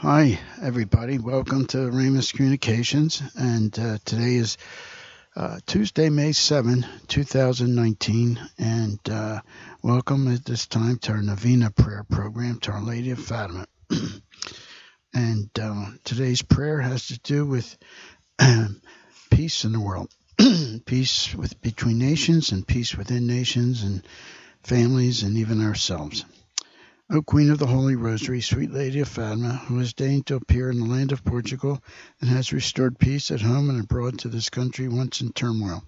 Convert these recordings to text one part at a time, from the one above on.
Hi, everybody. Welcome to Ramus Communications. And today is Tuesday, May 7, 2019. And welcome at this time to our Novena prayer program to Our Lady of Fatima. And today's prayer has to do with peace in the world, peace between nations and peace within nations and families and even ourselves. O Queen of the Holy Rosary, sweet Lady of Fatima, who has deigned to appear in the land of Portugal and has restored peace at home and abroad to this country once in turmoil.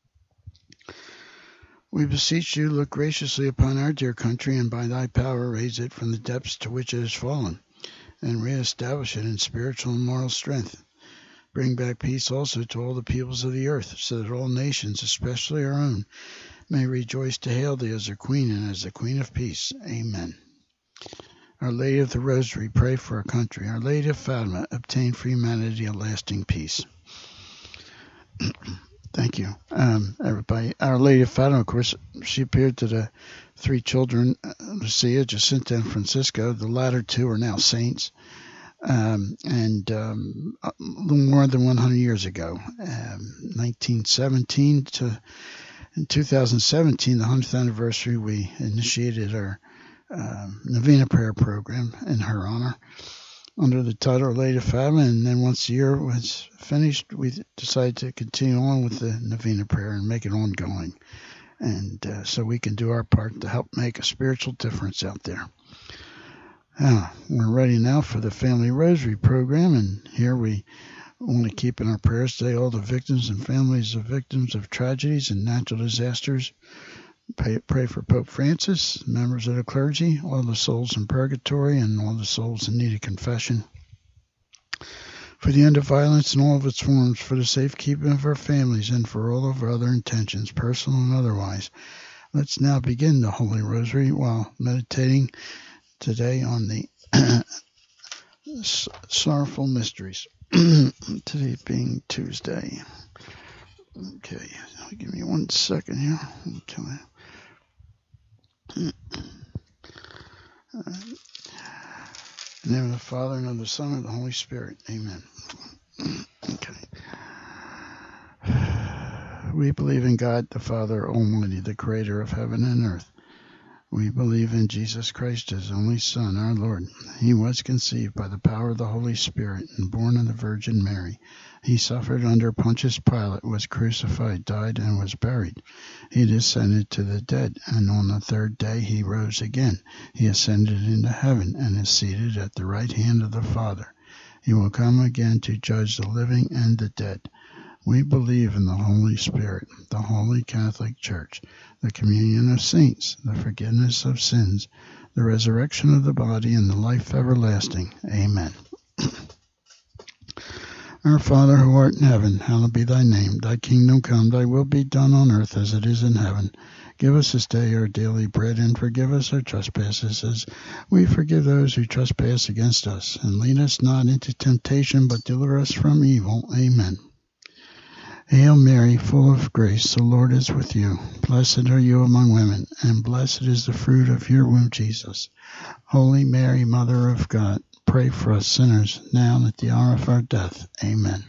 We beseech you, look graciously upon our dear country, and by thy power raise it from the depths to which it has fallen, and reestablish it in spiritual and moral strength. Bring back peace also to all the peoples of the earth, so that all nations, especially our own, may rejoice to hail thee as their Queen and as the Queen of Peace. Amen. Our Lady of the Rosary, pray for our country. Our Lady of Fatima, obtain for humanity a lasting peace. Thank you, everybody. Our Lady of Fatima, of course, she appeared to the three children, Lucia, Jacinta, and Francisco. The latter two are now saints. A little more than 100 years ago, 1917 to in 2017, the 100th anniversary, we initiated our Novena prayer program in her honor under the title Lady of Fatima, and then once the year was finished, we decided to continue on with the Novena prayer and make it ongoing, and so we can do our part to help make a spiritual difference out there. We're ready now for the Family Rosary program, and here we want to keep in our prayers today all the victims and families of victims of tragedies and natural disasters. Pray for Pope Francis, members of the clergy, all the souls in purgatory, and all the souls in need of confession. For the end of violence in all of its forms, for the safekeeping of our families, and for all of our other intentions, personal and otherwise. Let's now begin the Holy Rosary while meditating today on the sorrowful mysteries. Today being Tuesday. Okay, give me 1 second here. Okay. In the name of the Father, and of the Son, and of the Holy Spirit. Amen. Okay. We believe in God, the Father Almighty, the Creator of heaven and earth. We believe in Jesus Christ, His only Son, our Lord. He was conceived by the power of the Holy Spirit and born of the Virgin Mary. He suffered under Pontius Pilate, was crucified, died, and was buried. He descended to the dead, and on the third day He rose again. He ascended into heaven and is seated at the right hand of the Father. He will come again to judge the living and the dead. We believe in the Holy Spirit, the Holy Catholic Church, the communion of saints, the forgiveness of sins, the resurrection of the body, and the life everlasting. Amen. Our Father, who art in heaven, hallowed be thy name. Thy kingdom come, thy will be done on earth as it is in heaven. Give us this day our daily bread, and forgive us our trespasses, as we forgive those who trespass against us. And lead us not into temptation, but deliver us from evil. Amen. Hail Mary, full of grace, the Lord is with you. Blessed are you among women, and blessed is the fruit of your womb, Jesus. Holy Mary, Mother of God, pray for us sinners, now and at the hour of our death. Amen.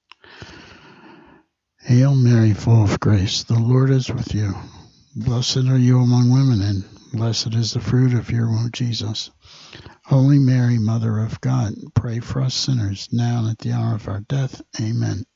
Hail Mary, full of grace, the Lord is with you. Blessed are you among women, and blessed is the fruit of your womb, Jesus. Holy Mary, Mother of God, pray for us sinners, now and at the hour of our death. Amen.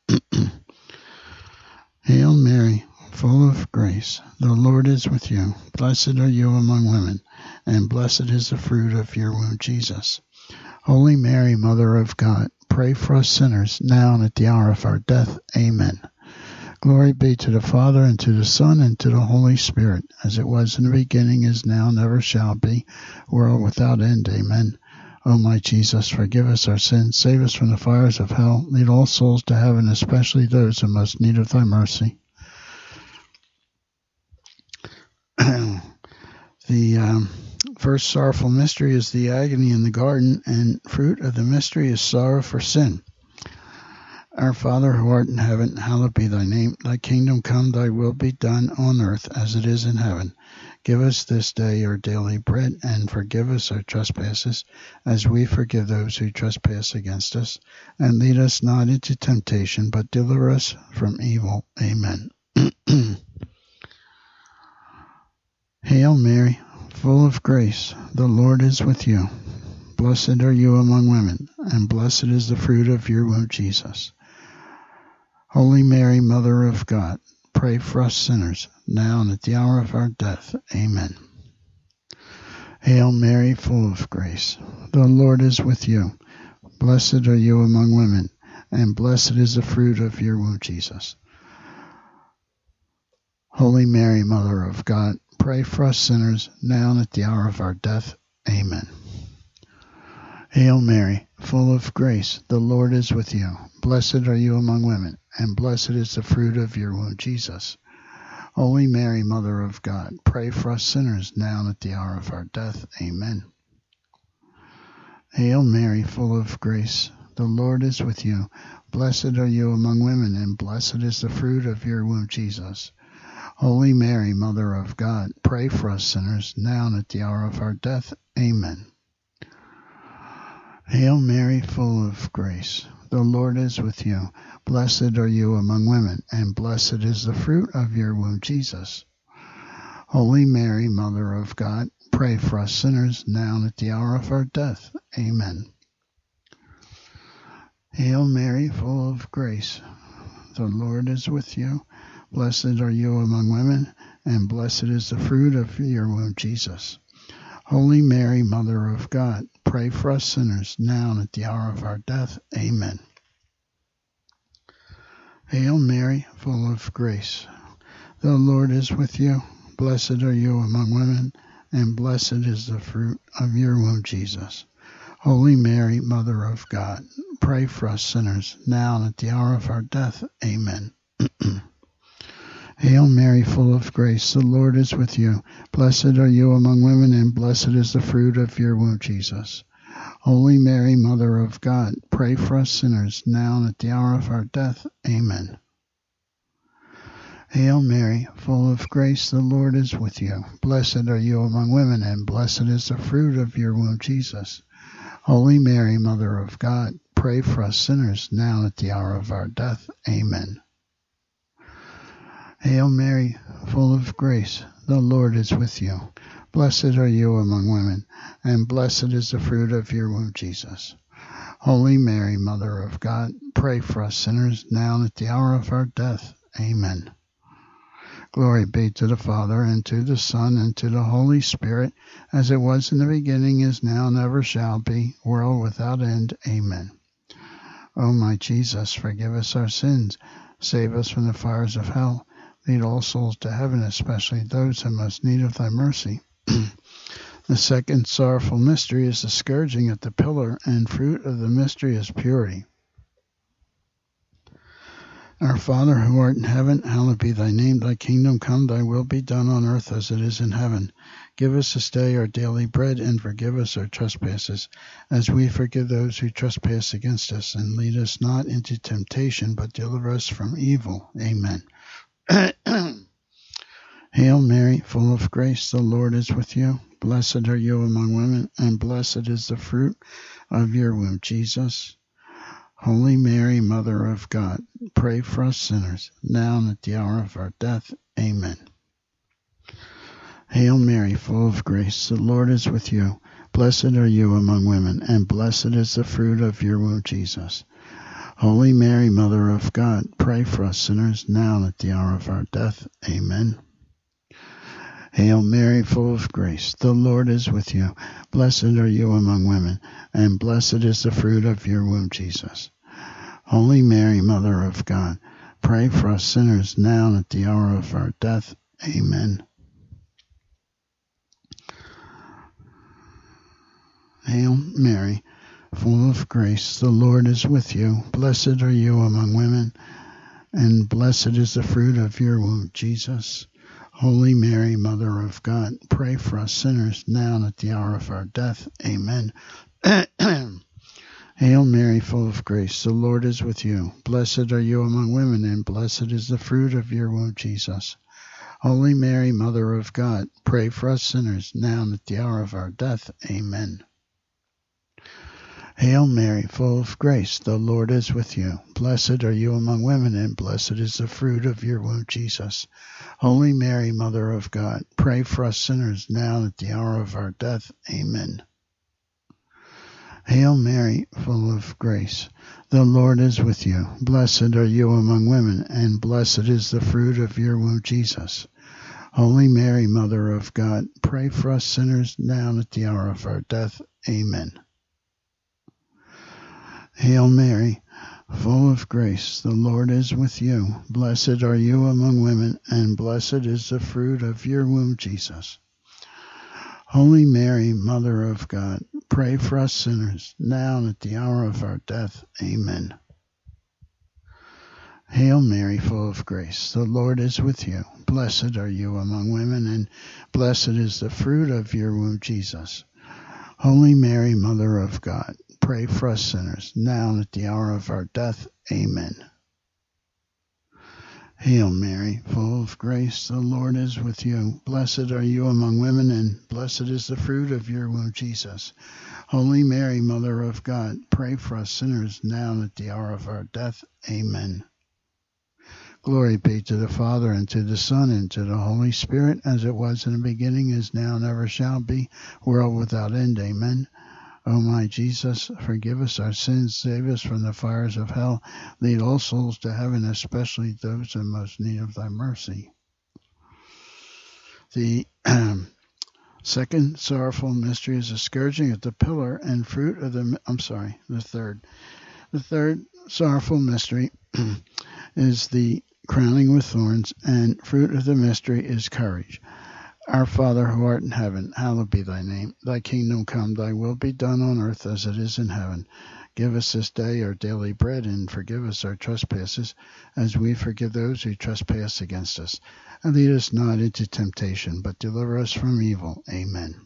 Hail Mary, full of grace, the Lord is with you. Blessed are you among women, and blessed is the fruit of your womb, Jesus. Holy Mary, Mother of God, pray for us sinners, now and at the hour of our death. Amen. Glory be to the Father, and to the Son, and to the Holy Spirit, as it was in the beginning, is now, and ever shall be, world without end. Amen. O my Jesus, forgive us our sins, save us from the fires of hell, lead all souls to heaven, especially those in most need of thy mercy. The first sorrowful mystery is the agony in the garden, and fruit of the mystery is sorrow for sin. Our Father, who art in heaven, hallowed be thy name. Thy kingdom come, thy will be done on earth as it is in heaven. Give us this day our daily bread, and forgive us our trespasses, as we forgive those who trespass against us. And lead us not into temptation, but deliver us from evil. Amen. Hail Mary, full of grace, the Lord is with you. Blessed are you among women, and blessed is the fruit of your womb, Jesus. Holy Mary, Mother of God, pray for us sinners, now and at the hour of our death. Amen. Hail Mary, full of grace, the Lord is with you. Blessed are you among women, and blessed is the fruit of your womb, Jesus. Holy Mary, Mother of God, pray for us sinners, now and at the hour of our death. Amen. Hail Mary, full of grace, the Lord is with you. Blessed are you among women, and blessed is the fruit of your womb, Jesus. Holy Mary, Mother of God, pray for us sinners, now and at the hour of our death. Amen. Hail Mary, full of grace, the Lord is with you. Blessed are you among women, and blessed is the fruit of your womb, Jesus. Holy Mary, Mother of God, pray for us sinners, now and at the hour of our death. Amen. Hail Mary, full of grace, the Lord is with you. Blessed are you among women, and blessed is the fruit of your womb, Jesus. Holy Mary, Mother of God, pray for us sinners, now and at the hour of our death. Amen. Hail Mary, full of grace, the Lord is with you. Blessed are you among women, and blessed is the fruit of your womb, Jesus. Holy Mary, Mother of God, pray for us sinners, now and at the hour of our death. Amen. Hail Mary, full of grace, the Lord is with you. Blessed are you among women, and blessed is the fruit of your womb, Jesus. Holy Mary, Mother of God, pray for us sinners, now and at the hour of our death. Amen. Hail Mary, full of grace, the Lord is with you. Blessed are you among women, and blessed is the fruit of your womb, Jesus. Holy Mary, Mother of God, pray for us sinners, now and at the hour of our death. Amen. Hail Mary, full of grace, the Lord is with you. Blessed are you among women, and blessed is the fruit of your womb, Jesus. Holy Mary, Mother of God, pray for us sinners, now and at the hour of our death. Amen. Hail Mary, full of grace, the Lord is with you. Blessed are you among women, and blessed is the fruit of your womb, Jesus. Holy Mary, Mother of God, pray for us sinners, now and at the hour of our death. Amen. Glory be to the Father, and to the Son, and to the Holy Spirit, as it was in the beginning, is now, and ever shall be, world without end. Amen. O my Jesus, forgive us our sins, save us from the fires of hell, lead all souls to heaven, especially those in most need of thy mercy. The second sorrowful mystery is the scourging at the pillar, and fruit of the mystery is purity. Our Father, who art in heaven, hallowed be thy name. Thy kingdom come, thy will be done on earth as it is in heaven. Give us this day our daily bread, and forgive us our trespasses, as we forgive those who trespass against us. And lead us not into temptation, but deliver us from evil. Amen. Hail Mary, full of grace, the Lord is with you. Blessed are you among women, and blessed is the fruit of your womb, Jesus. Holy Mary, Mother of God, pray for us sinners, now and at the hour of our death. Amen. Hail Mary, full of grace, the Lord is with you. Blessed are you among women, and blessed is the fruit of your womb, Jesus. Holy Mary, Mother of God, pray for us sinners, now and at the hour of our death. Amen. Hail Mary, full of grace, the Lord is with you. Blessed are you among women, and blessed is the fruit of your womb, Jesus. Holy Mary, Mother of God, pray for us sinners, now and at the hour of our death. Amen. Hail Mary, full of grace, the Lord is with you. Blessed are you among women, and blessed is the fruit of your womb, Jesus. Holy Mary, Mother of God, pray for us sinners, now and at the hour of our death. Amen. Hail Mary, full of grace, the Lord is with you. Blessed are you among women, and blessed is the fruit of your womb, Jesus. Holy Mary, Mother of God, pray for us sinners, now and at the hour of our death. Amen. Hail Mary, full of grace, the Lord is with you. Blessed are you among women, and blessed is the fruit of your womb, Jesus. Holy Mary, Mother of God, pray for us sinners, now and at the hour of our death. Amen. Hail Mary, full of grace, the Lord is with you. Blessed are you among women, and blessed is the fruit of your womb, Jesus. Holy Mary, Mother of God, pray for us sinners, now and at the hour of our death. Amen. Hail Mary, full of grace, the Lord is with you. Blessed are you among women, and blessed is the fruit of your womb, Jesus. Holy Mary, Mother of God, pray for us sinners, now and at the hour of our death. Amen. Hail Mary, full of grace, the Lord is with you. Blessed are you among women, and blessed is the fruit of your womb, Jesus. Holy Mary, Mother of God, pray for us sinners, now and at the hour of our death. Amen. Hail Mary, full of grace, the Lord is with you. Blessed are you among women, and blessed is the fruit of your womb, Jesus. Holy Mary, Mother of God, pray for us sinners, now and at the hour of our death. Amen. Glory be to the Father, and to the Son, and to the Holy Spirit, as it was in the beginning, is now, and ever shall be, world without end. Amen. O my Jesus, forgive us our sins, save us from the fires of hell, lead all souls to heaven, especially those in most need of thy mercy. The second sorrowful mystery is the scourging at the pillar and fruit of the third. The third sorrowful mystery is the crowning with thorns, and fruit of the mystery is courage. Our Father, who art in heaven, hallowed be thy name. Thy kingdom come, thy will be done on earth as it is in heaven. Give us this day our daily bread, and forgive us our trespasses, as we forgive those who trespass against us. And lead us not into temptation, but deliver us from evil. Amen.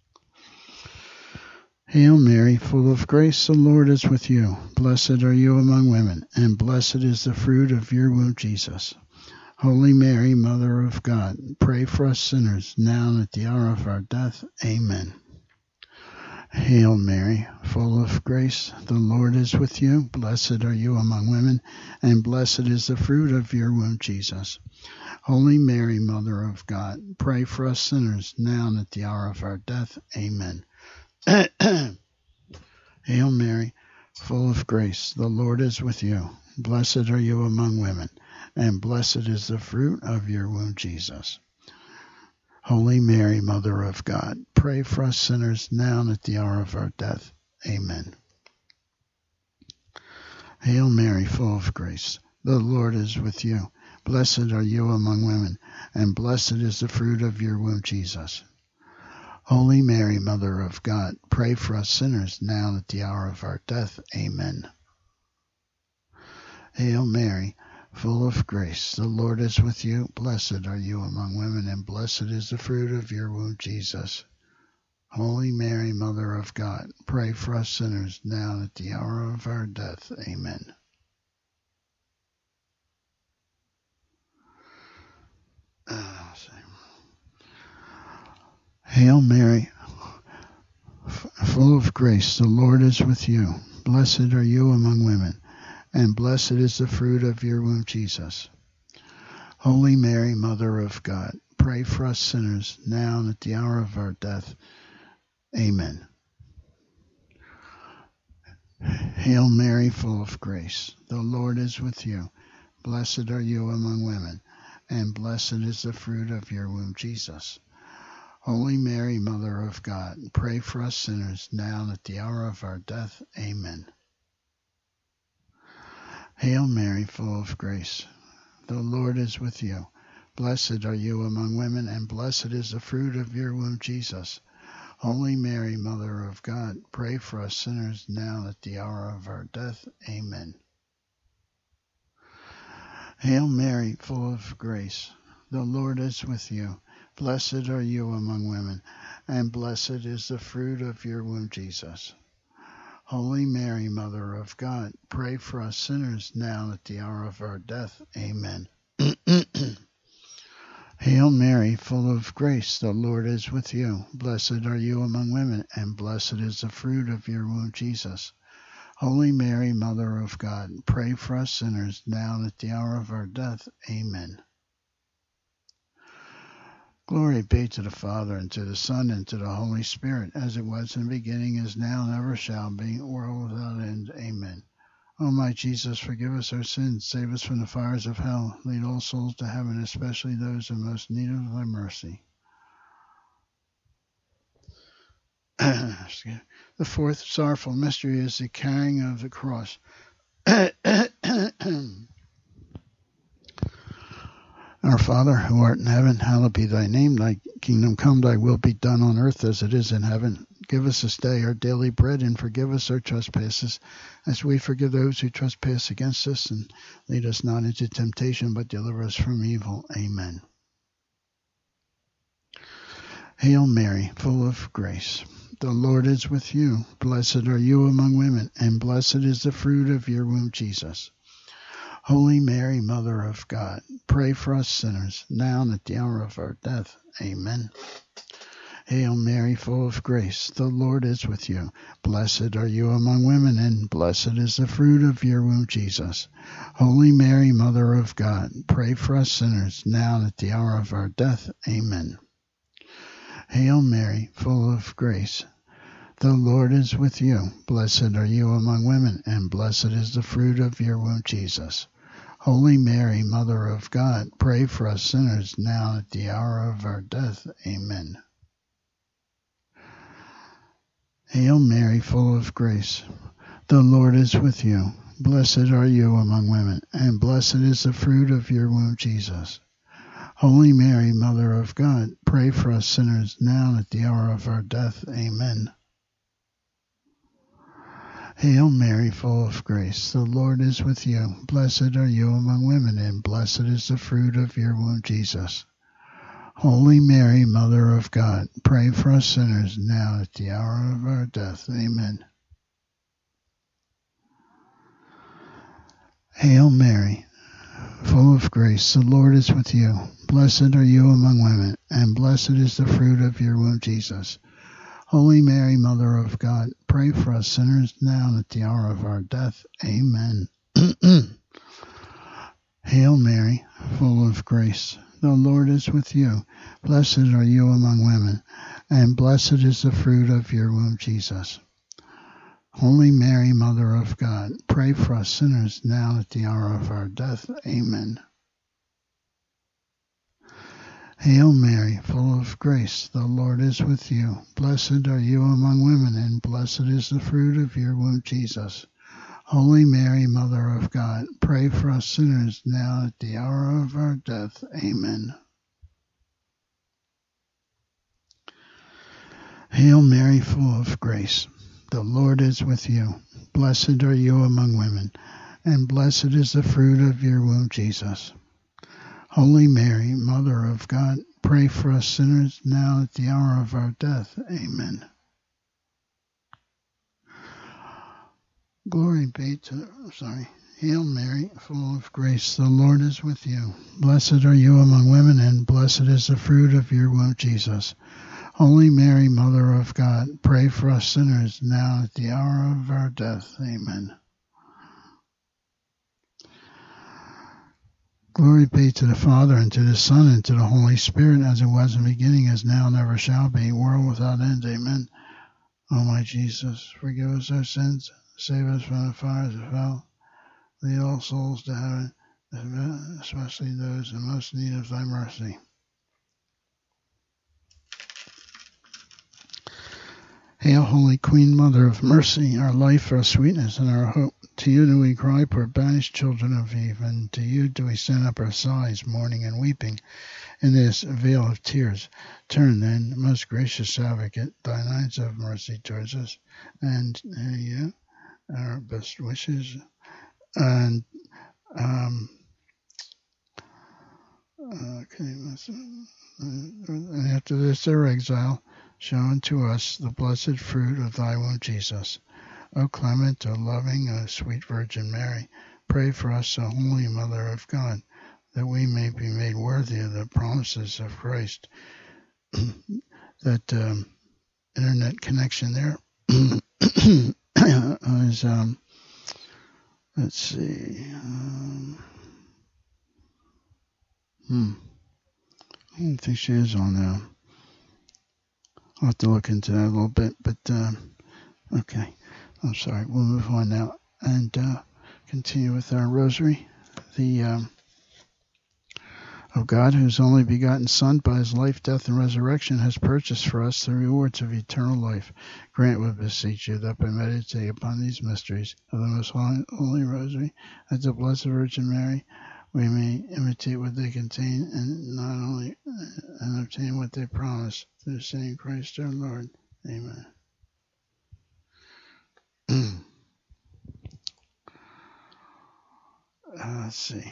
Hail Mary, full of grace, the Lord is with you. Blessed are you among women, and blessed is the fruit of your womb, Jesus. Holy Mary, Mother of God, pray for us sinners, now and at the hour of our death. Amen. Hail Mary, full of grace, the Lord is with you. Blessed are you among women, and blessed is the fruit of your womb, Jesus. Holy Mary, Mother of God, pray for us sinners, now and at the hour of our death. Amen. Hail Mary, full of grace, the Lord is with you. Blessed are you among women, and blessed is the fruit of your womb, Jesus. Holy Mary, Mother of God, pray for us sinners, now and at the hour of our death. Amen. Hail Mary, full of grace, the Lord is with you. Blessed are you among women, and blessed is the fruit of your womb, Jesus. Holy Mary, Mother of God, pray for us sinners, now and at the hour of our death. Amen. Hail Mary, full of grace, the Lord is with you. Blessed are you among women, and blessed is the fruit of your womb, Jesus. Holy Mary, Mother of God, pray for us sinners, now and at the hour of our death. Amen. Hail Mary, full of grace, the Lord is with you. Blessed are you among women, and blessed is the fruit of your womb, Jesus. Holy Mary, Mother of God, pray for us sinners, now and at the hour of our death. Amen. Hail Mary, full of grace, the Lord is with you. Blessed are you among women, and blessed is the fruit of your womb, Jesus. Holy Mary, Mother of God, pray for us sinners, now and at the hour of our death. Amen. Hail Mary, full of grace, the Lord is with you. Blessed are you among women, and blessed is the fruit of your womb, Jesus. Holy Mary, Mother of God, pray for us sinners, now and at the hour of our death. Amen. Hail Mary, full of grace, the Lord is with you. Blessed are you among women, and blessed is the fruit of your womb, Jesus. Holy Mary, Mother of God, pray for us sinners, now and at the hour of our death. Amen. Hail Mary, full of grace, the Lord is with you. Blessed are you among women, and blessed is the fruit of your womb, Jesus. Holy Mary, Mother of God, pray for us sinners, now and at the hour of our death. Amen. Glory be to the Father, and to the Son, and to the Holy Spirit, as it was in the beginning, is now, and ever shall be, world without end. Amen. O my Jesus, forgive us our sins, save us from the fires of hell, lead all souls to heaven, especially those in most need of thy mercy. The fourth sorrowful mystery is the carrying of the cross. Our Father, who art in heaven, hallowed be thy name. Thy kingdom come, thy will be done on earth as it is in heaven. Give us this day our daily bread, and forgive us our trespasses, as we forgive those who trespass against us. And lead us not into temptation, but deliver us from evil. Amen. Hail Mary, full of grace, the Lord is with you. Blessed are you among women, and blessed is the fruit of your womb, Jesus. Holy Mary, Mother of God, pray for us sinners, now and at the hour of our death. Amen. Hail Mary, full of grace, the Lord is with you. Blessed are you among women, and blessed is the fruit of your womb, Jesus. Holy Mary, Mother of God, pray for us sinners, now and at the hour of our death. Amen. Hail Mary, full of grace, the Lord is with you. Blessed are you among women, and blessed is the fruit of your womb, Jesus. Holy Mary, Mother of God, pray for us sinners, now and at the hour of our death. Amen. Hail Mary, full of grace, the Lord is with you. Blessed are you among women, and blessed is the fruit of your womb, Jesus. Holy Mary, Mother of God, pray for us sinners, now and at the hour of our death. Amen. Hail Mary, full of grace, the Lord is with you. Blessed are you among women, and blessed is the fruit of your womb, Jesus. Holy Mary, Mother of God, pray for us sinners, now at the hour of our death. Amen. Hail Mary, full of grace, the Lord is with you. Blessed are you among women, and blessed is the fruit of your womb, Jesus. Holy Mary, Mother of God, pray for us sinners, now and at the hour of our death. Amen. Hail Mary, full of grace, the Lord is with you. Blessed are you among women, and blessed is the fruit of your womb, Jesus. Holy Mary, Mother of God, pray for us sinners, now and at the hour of our death. Amen. Hail Mary, full of grace, the Lord is with you. Blessed are you among women, and blessed is the fruit of your womb, Jesus. Holy Mary, Mother of God, pray for us sinners, now at the hour of our death. Amen. Hail Mary, full of grace, the Lord is with you. Blessed are you among women, and blessed is the fruit of your womb, Jesus. Holy Mary, Mother of God, pray for us sinners, now at the hour of our death. Amen. Hail Mary, full of grace, the Lord is with you. Blessed are you among women, and blessed is the fruit of your womb, Jesus. Holy Mary, Mother of God, pray for us sinners, now at the hour of our death. Amen. Glory be to the Father, and to the Son, and to the Holy Spirit, as it was in the beginning, is now, and ever shall be, world without end. Amen. O my Jesus, forgive us our sins, save us from the fires of hell, lead all souls to heaven, especially those in most need of thy mercy. Hail, Holy Queen, Mother of Mercy, our life, our sweetness, and our hope. To you do we cry, poor banished children of Eve, and to you do we send up our sighs, mourning and weeping, in this vale of tears. Turn then, most gracious Advocate, thine eyes of mercy towards us, and you, our best wishes, and and after this their exile, show unto us the blessed fruit of thy womb, Jesus. O clement, O loving, O sweet Virgin Mary, pray for us, O holy Mother of God, that we may be made worthy of the promises of Christ. That internet connection there is, let's see, I don't think she is on now. I'll have to look into that a little bit, but okay. I'm sorry. We'll move on now and continue with our rosary. The of God, whose only begotten Son, by his life, death, and resurrection, has purchased for us the rewards of eternal life. Grant, we beseech you, that by meditating upon these mysteries of the most holy rosary at the Blessed Virgin Mary, we may imitate what they contain, and not only and obtain what they promise, through the same Christ our Lord. Amen. Let's see.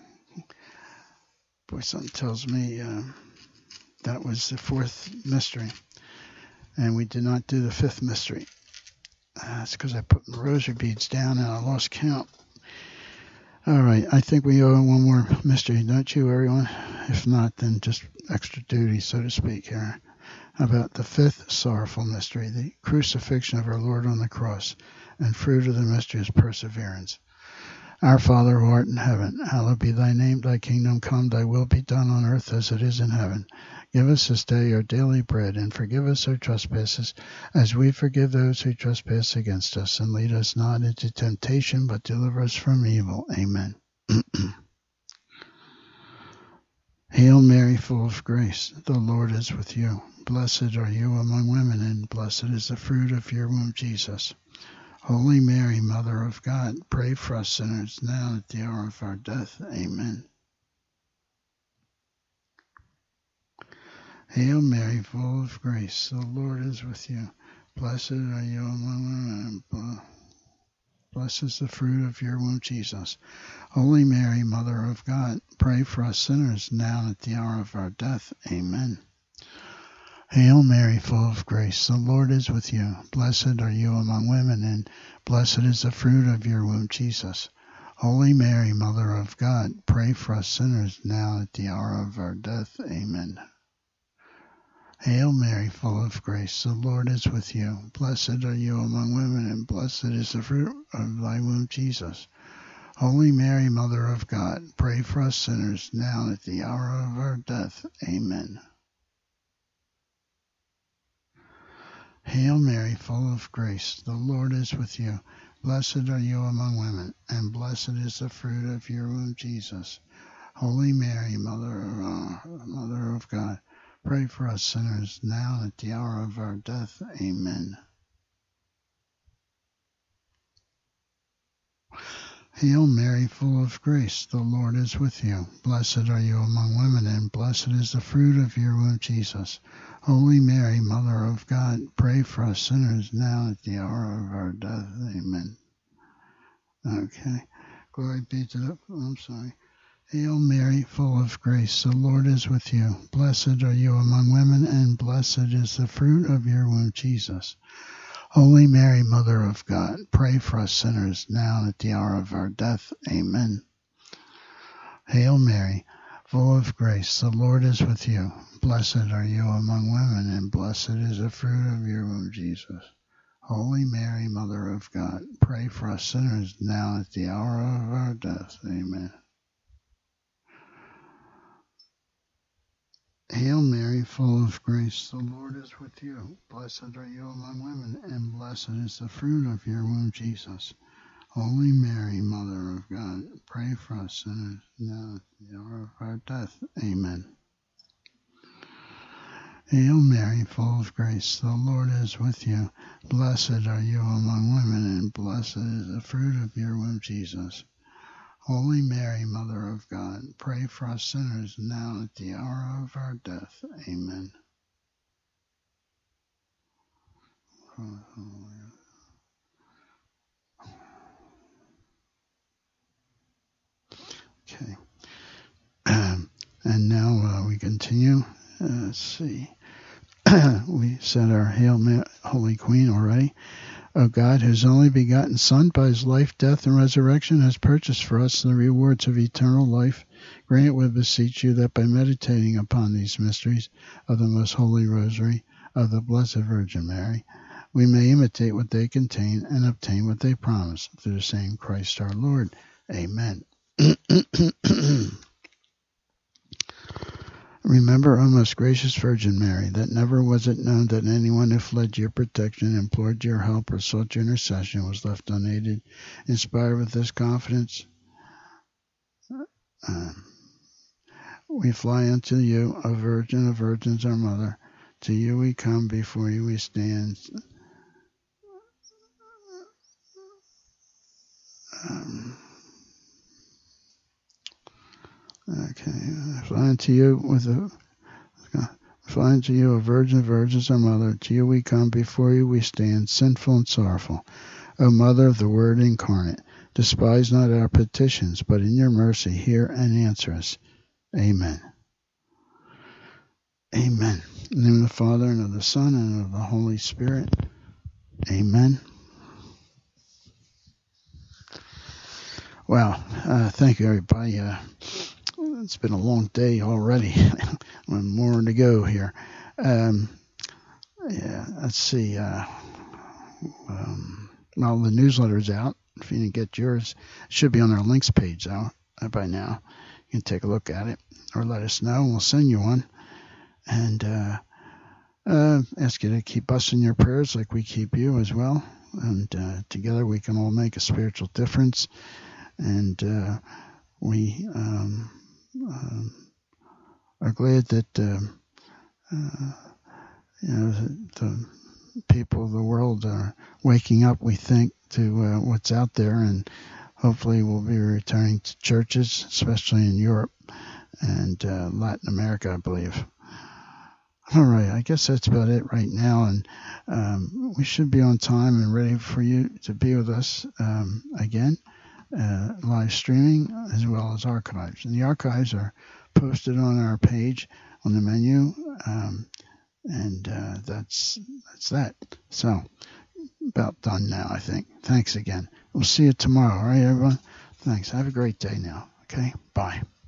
Boy, something tells me that was the fourth mystery, and we did not do the fifth mystery. That's because I put my rosary beads down and I lost count. All right, I think we owe one more mystery, don't you, everyone? If not, then just extra duty, so to speak, here. About the fifth sorrowful mystery, the crucifixion of our Lord on the cross, and fruit of the mystery is perseverance. Our Father who art in heaven, hallowed be thy name. Thy kingdom come, thy will be done on earth as it is in heaven. Give us this day our daily bread, and forgive us our trespasses, as we forgive those who trespass against us. And lead us not into temptation, but deliver us from evil. Amen. Hail Mary, full of grace, the Lord is with you. Blessed are you among women, and blessed is the fruit of your womb, Jesus. Holy Mary, Mother of God, pray for us sinners now and at the hour of our death. Amen. Hail Mary, full of grace, the Lord is with you. Blessed are you among women, and blessed is the fruit of your womb, Jesus. Holy Mary, Mother of God, pray for us sinners now and at the hour of our death. Amen. Hail Mary, full of grace, the Lord is with you. Blessed are you among women, and blessed is the fruit of your womb, Jesus. Holy Mary, Mother of God, pray for us sinners now at the hour of our death. Amen. Hail Mary, full of grace, the Lord is with you. Blessed are you among women, and blessed is the fruit of thy womb, Jesus. Holy Mary, Mother of God, pray for us sinners now at the hour of our death. Amen. Hail Mary, full of grace, the Lord is with you. Blessed are you among women, and blessed is the fruit of your womb, Jesus. Holy Mary, Mother of God, pray for us sinners now and at the hour of our death. Amen. Hail Mary, full of grace, the Lord is with you. Blessed are you among women, and blessed is the fruit of your womb, Jesus. Holy Mary, Mother of God, pray for us sinners now at the hour of our death. Amen. Okay. Glory be to the... I'm sorry. Hail Mary, full of grace, the Lord is with you. Blessed are you among women, and blessed is the fruit of your womb, Jesus. Holy Mary, Mother of God, pray for us sinners now and at the hour of our death. Amen. Hail Mary, full of grace, the Lord is with you. Blessed are you among women, and blessed is the fruit of your womb, Jesus. Holy Mary, Mother of God, pray for us sinners now and at the hour of our death. Amen. Hail Mary, full of grace, the Lord is with you. Blessed are you among women, and blessed is the fruit of your womb, Jesus. Holy Mary, Mother of God, pray for us sinners now at the hour of our death. Amen. Hail Mary, full of grace, the Lord is with you. Blessed are you among women, and blessed is the fruit of your womb, Jesus. Holy Mary, Mother of God, pray for us sinners now at the hour of our death. Amen. Okay. And now we continue. Let's see. We said our Hail Mary, Holy Queen already. O God, whose only begotten Son, by his life, death, and resurrection, has purchased for us the rewards of eternal life, grant, we beseech you, that by meditating upon these mysteries of the most holy rosary of the Blessed Virgin Mary, we may imitate what they contain and obtain what they promise, through the same Christ our Lord. Amen. Remember, O most gracious Virgin Mary, that never was it known that anyone who fled to your protection, implored your help, or sought your intercession was left unaided. Inspired with this confidence, we fly unto you, O Virgin of Virgins, our Mother. To you we come, before you we stand. Fly unto you, O Virgin of Virgins, our Mother. To you we come, before you we stand, sinful and sorrowful. O Mother of the Word incarnate, despise not our petitions, but in your mercy hear and answer us. Amen. Amen. In the name of the Father, and of the Son, and of the Holy Spirit. Amen. Well, thank you, everybody. It's been a long day already. One more to go here. Let's see. Well, the newsletter's out. If you didn't get yours, it should be on our links page by now. You can take a look at it or let us know, and we'll send you one. And ask you to keep us in your prayers like we keep you as well. And together we can all make a spiritual difference. And we are glad that the people of the world are waking up, we think, to what's out there, and hopefully we'll be returning to churches, especially in Europe and Latin America, I believe. All right, I guess that's about it right now, and we should be on time and ready for you to be with us again. Live streaming as well as archives, and the archives are posted on our page on the menu, and that's that. So about done now, I think. Thanks again. We'll see you tomorrow. All right, everyone. Thanks. Have a great day now. Okay. Bye.